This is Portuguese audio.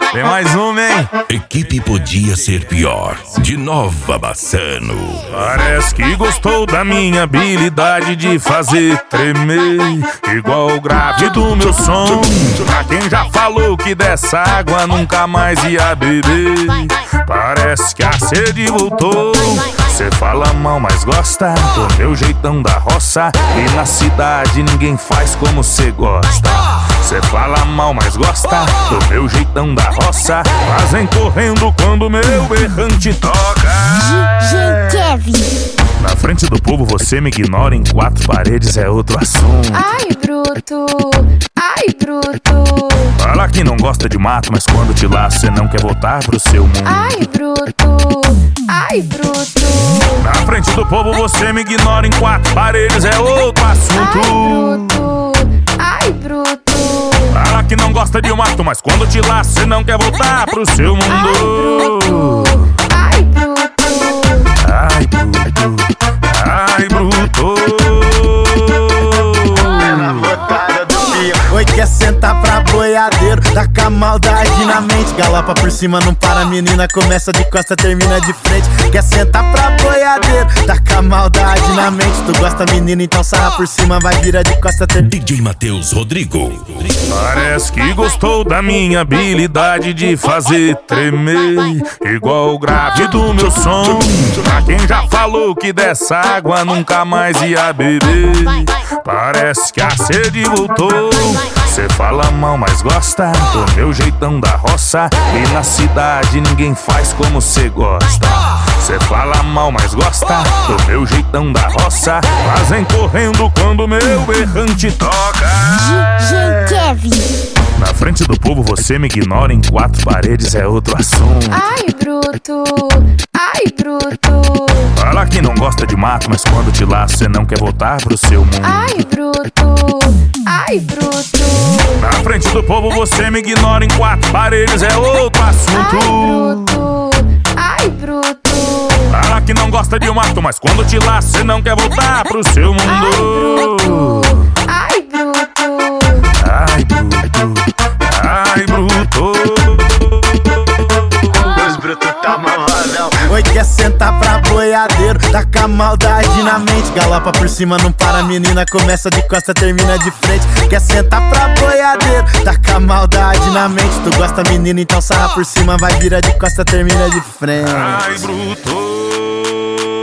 Tem mais uma, hein? Equipe podia ser pior. De Nova Bassano. Parece que gostou da minha habilidade de fazer tremer, igual o grave do meu som. Pra quem já falou que dessa água nunca mais ia beber, parece que a sede voltou. Cê fala mal, mas gosta do meu jeitão da roça, e na cidade ninguém faz como cê gosta. Cê fala mal, mas gosta do meu jeitão da roça, fazem correndo quando meu berrante toca. DJ Kevin. Na frente do povo você me ignora, em quatro paredes é outro assunto. Ai, bruto, ai, bruto. Fala que não gosta de mato, mas quando te laço cê não quer voltar pro seu mundo. Ai, bruto, ai, bruto. Na frente do povo você me ignora, em quatro paredes é outro assunto. Ai, bruto, ai, bruto. Fala que não gosta de mato, mas quando te laço cê não quer voltar pro seu mundo. Ai, bruto, ai, bruto. Ai, bruto, ai, bruto. Oi, quer sentar pra boiadeiro, taca a maldade na mente. Galopa por cima, não para, menina, começa de costa, termina de frente. Quer sentar pra boiadeiro, taca a maldade na mente. Tu gosta, menina, então sarra por cima, vai virar de costa, termina. DJ Matheus Rodrigo. Parece que gostou da minha habilidade de fazer tremer, igual o grave do meu som. Pra quem já falou que dessa água nunca mais ia beber, parece que a sede voltou. Cê fala mal, mas gosta do meu jeitão da roça, e na cidade ninguém faz como cê gosta. Cê fala mal, mas gosta do meu jeitão da roça, fazem correndo quando meu berrante toca. DJ Kevin. Na frente do povo você me ignora, em quatro paredes é outro assunto. Ai, bruto, ai, bruto. Fala que não gosta de mato, mas quando te laço cê não quer voltar pro seu mundo. Ai, bruto, ai, bruto. Na frente do povo você me ignora, em quatro paredes é outro assunto. Ai, bruto. Fala que não gosta de mato, mas quando te laço cê não quer voltar pro seu mundo. Ai, bruto. Ai, bruto, ai, bruto. Os brutos tá maladão. Oi, quer sentar pra boiadeiro, taca a maldade na mente. Galopa por cima, não para, menina, começa de costa, termina de frente. Quer sentar pra boiadeiro, taca a maldade na mente. Tu gosta, menina, então sarra por cima, vai virar de costa, termina de frente. Ai, bruto.